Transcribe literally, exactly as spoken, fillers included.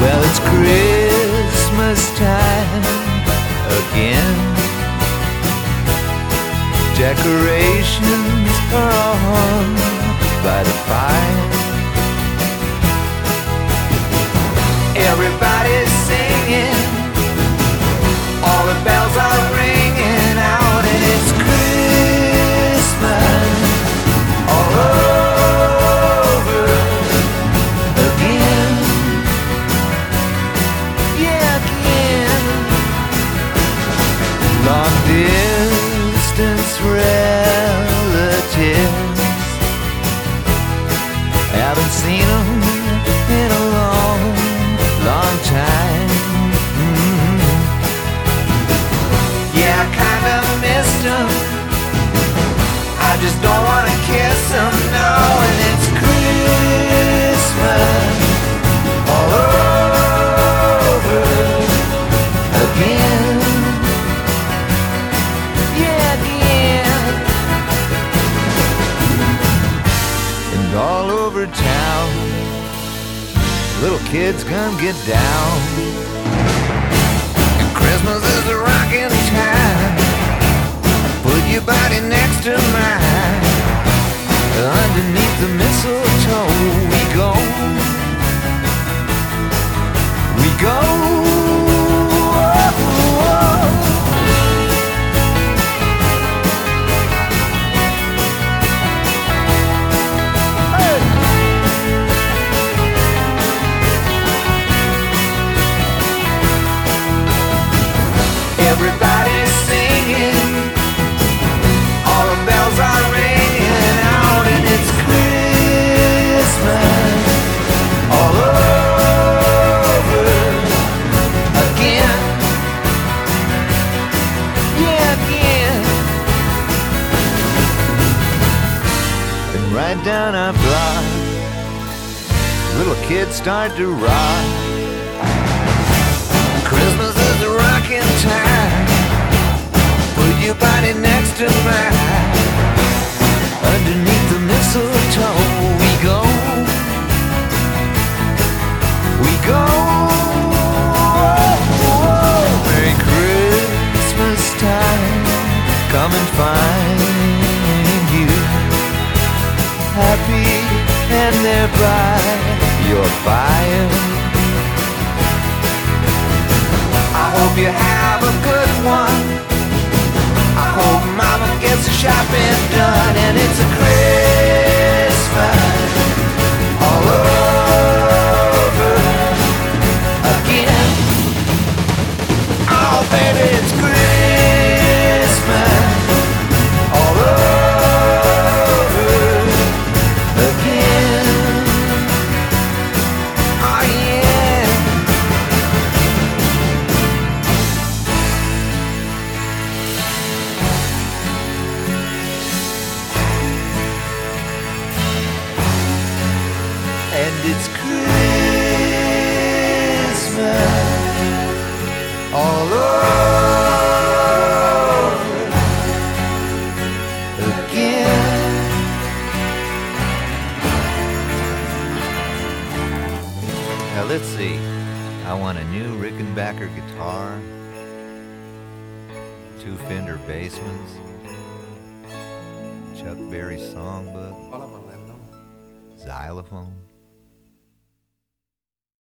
Well, it's Christmas time again. Decorations are all hung by the fire. Everybody's singing, all the bells are ringing out, and it's Christmas all over again. Yeah, again. Long distance relatives, haven't seen them in a long, long time. Mm-hmm. Yeah, I kinda missed them. I just don't wanna kiss them, no. And it's Christmas all over again. Yeah, again. And all over town, little kids gonna get down. And Christmas is a rockin' time. Put your body next to mine. Underneath the mistletoe we go. We go. Everybody's singing, all the bells are ringing out, and it's Christmas all over again. Yeah, again. And right down our block, little kids start to rock. Christmas is a rockin' time. Put your body next to mine. Underneath the mistletoe we go. We go. Merry Christmas time. Come and find you happy and there by your fire. I hope you have a good one. I hope mama gets the shopping done, and it's a Christmas all over again. Oh baby, it's Christmas all over again. Oh yeah. And it's Christmas all over again. Now let's see. I want a new Rickenbacker guitar, two Fender Bassmans, Chuck Berry songbook, xylophone.